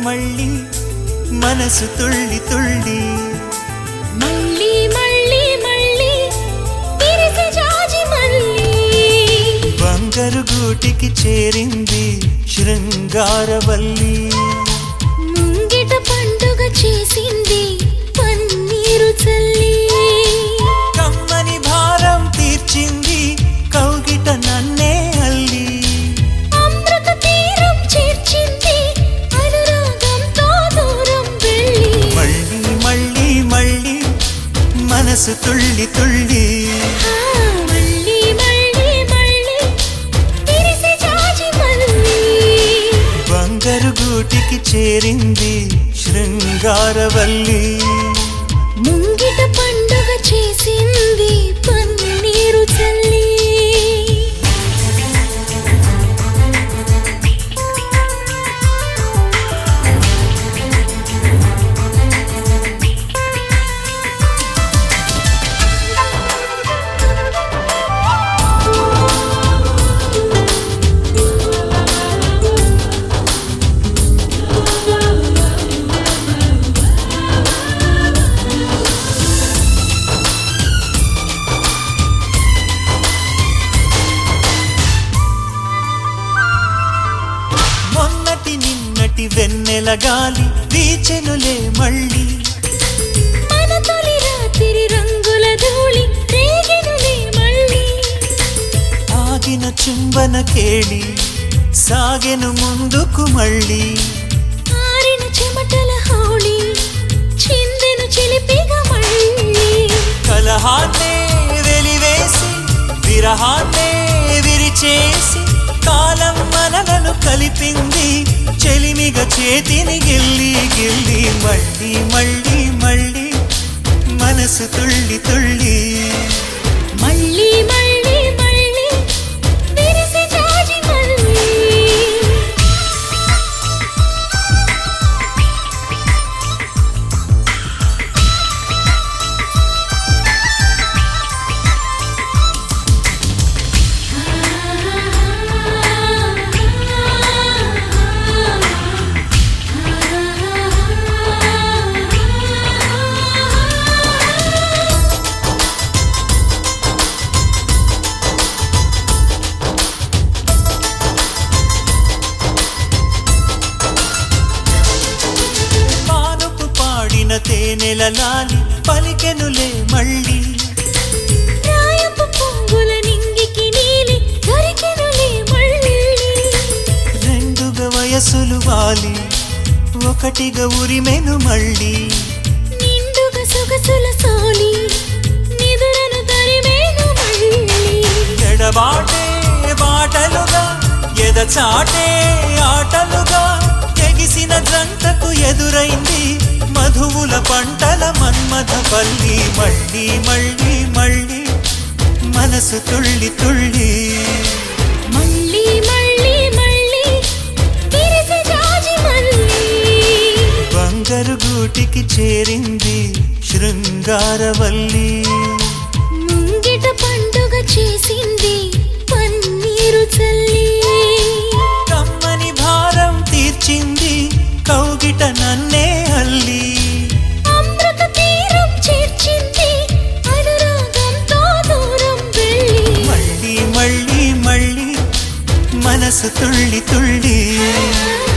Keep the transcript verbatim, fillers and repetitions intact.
మళ్ళీ మనసు తుళ్ళి తుళ్ళి మళ్ళీ మళ్ళీ మళ్ళీ విరిసే జాజి మళ్ళీ బంగారు గూటికి చేరింది శృంగారవల్లి ముంగిట పండుగ చేసింది పన్నీరు చల్లి కమ్మని భారం తీర్చింది కౌగిట నన్నే అల్లి అమృత తీరం చేర్చింది అనురాగంతో దూరం వెళ్ళి మళ్ళీ మళ్ళీ మళ్ళీ మనసు తుళ్ళి తుళ్ళి ఆ, మళ్ళీ మళ్ళీ మళ్ళీ విరిసే జాజి మళ్ళీ బంగారు గూటికి చేరింది శృంగారవల్లి ముంగిట పండుగ చేసింది పన్నీరు చల్లి మొన్నటి నిన్నటి వెన్నెల గాలి వీచెనులే మళ్ళీ మన తొలి రాత్రి రంగుల ధూళి రేగెనులే మళ్ళీ ఆగిన చుంబన కేళి సాగెను ముందుకు మళ్ళీ ఆరిన చెమటల హోళీ చిందెను చిలిపిగా మళ్ళీ కలహాన్నే వెలివేసి విరహాన్నే విరిచేసి కాలం మనలను కలిపింది చెలిమిగ చేతిని గిల్లి గిల్లి మళ్ళీ మళ్ళీ మళ్ళీ మనసు తుళ్ళి తుళ్ళి మళ్ళీ మళ్ళీ మళ్ళీ విరిసే జాజి మళ్ళీ పానుపు పాడిన తేనెల లాలి పలికెనులే మళ్ళీ రాయపు పొంగుల నింగికి నీలి దొరికెనులే మళ్ళీ రెండుగా వయసులు వాలి ఒకటిగా ఉరిమెను మళ్ళీ నిండుగా సొగసుల సోలి నిదురను తరిమేను మళ్ళీ ఎడబాటే బాటలుగా ఎదచాటే ఆటలుగా ఎగిసిన జంటకు ఎదురైంది మధువుల పంటల మన్మథ పల్లి మళ్ళీ మళ్ళీ మళ్ళీ మనసు తుళ్ళి తుళ్ళి మళ్ళీ మళ్ళీ మళ్ళీ విరిసే జాజి మళ్ళీ బంగారు గూటికి చేరింది శృంగారవల్లి ముంగిట పండుగ చేసింది పన్నీరు చల్లి కమ్మని భారం తీర్చింది కౌగిట నన్నే అల్లి అమృత తీరం చేర్చింది అనురాగంతో దూరం వెళ్ళి మళ్ళీ మళ్ళీ మళ్ళీ మనసు తుళ్ళి తుళ్ళి ఆ